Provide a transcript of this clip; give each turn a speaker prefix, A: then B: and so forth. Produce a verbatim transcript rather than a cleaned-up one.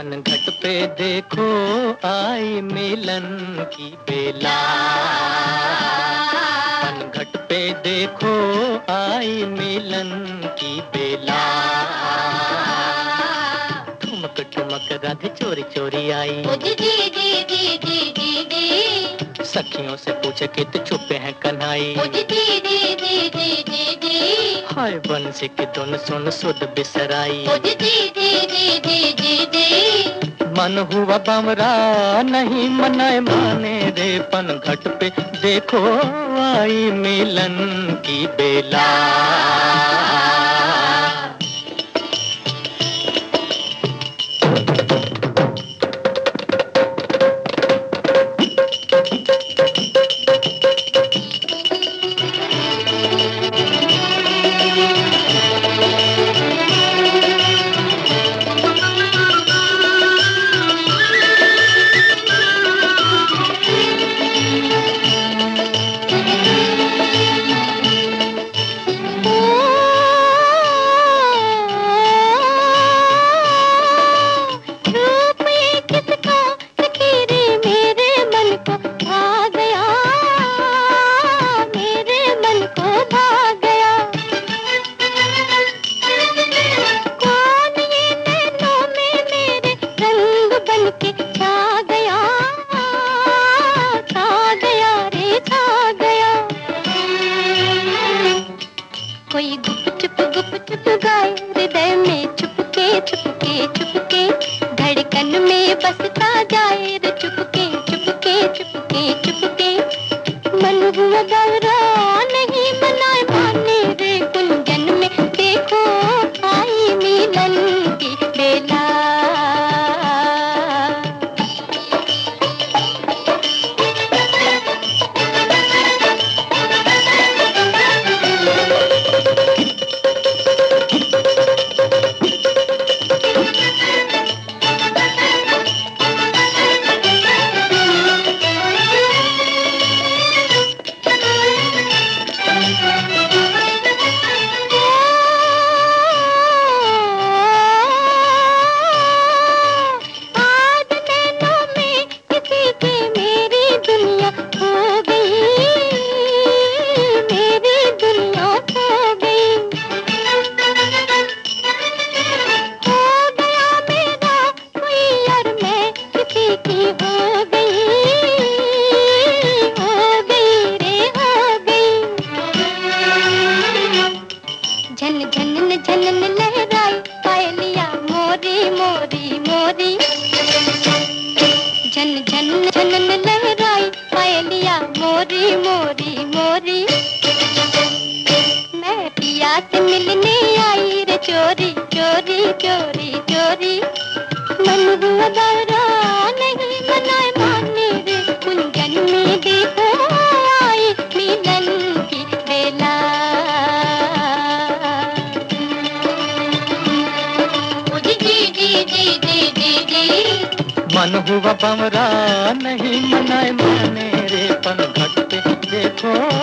A: पनघट पे देखो आई मिलन की बेला, पनघट पे देखो आई मिलन की बेला। ठुमक ठुमक राधे चोरी चोरी आई,
B: जी जी जी जी जी जी जी।
A: सखियों से पूछे कित छुपे हैं कन्हई,
B: जी जी जी जी जी जी जी।
A: हाय बंसी की धुन सुन सुध बिसराई,
B: जी जी जी जी जी जी जी।
A: मन हुआ बमरा नहीं मनाए माने रे, पनघट पे देखो आई मिलन की बेला।
B: कोई गुप चुप गुप चुप गाए हृदय में, छुपके छुपके छुपके धड़कन में बसता जाए रे, चुपके चुपके चुपके चुपके। मन हुआ दौरा नहीं मनाए माने रे, कुंजन में देखो आई मिलन की बेला। झन झन झनन लहराई पायलिया मोरी मोरी मोरी, झन झन झनन लहराई पायलिया मोरी मोरी मोरी। मैं पिया से मिलने आई रे चोरी चोरी चोरी चोरी, मन हुआ दौरा नहीं मनाए माने रे, कुंजन में देखो आई मिलन की बेला।
A: मन हुआ बमरा नहीं मनाए माने रे, पनघट पे देखो